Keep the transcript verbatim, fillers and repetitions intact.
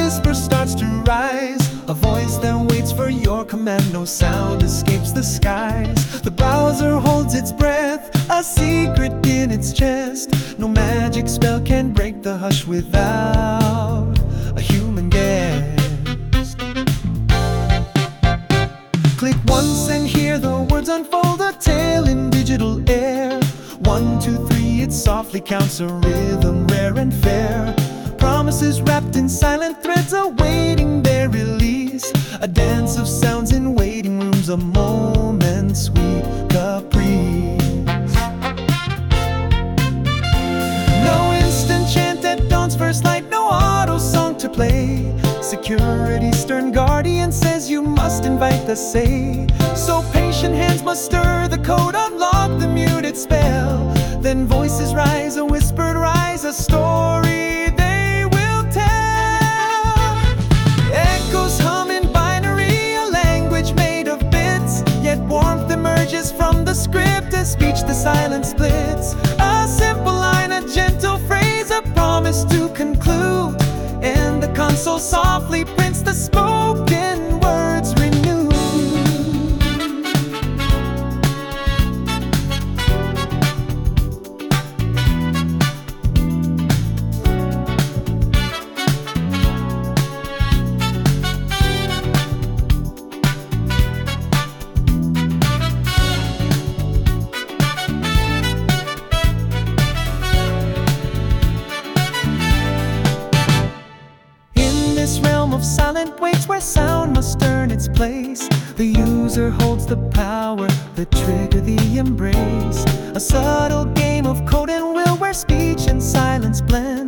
whisper starts to rise, a voice that waits for your command. No sound escapes the skies. The browser holds its breath, a secret in its chest. No magic spell can break the hush without a human guest. Click once and hear the words unfold, a tale in digital air. One, two, three, it softly counts, a rhythm rare and fair. Promises wrapped in silent threads awaiting their release. A dance of sounds in waiting rooms, a moment's sweet caprice. No instant chant at dawn's first light, no auto song to play. Security's stern guardian says you must invite the say. So patient hands must stir the code, unlock the muted spell. Then voices rise, a whispered rise, a story they will tell. Echoes hum in binary, a language made of bits. Yet warmth emerges from the script as speech the silence splits. A simple line, a gentle phrase, a promise to conclude. And the console softly prints the spoken words renewed. Of silent waits where sound must earn its place. The user holds the power, the trigger the embrace. A subtle game of code and will where speech and silence blend.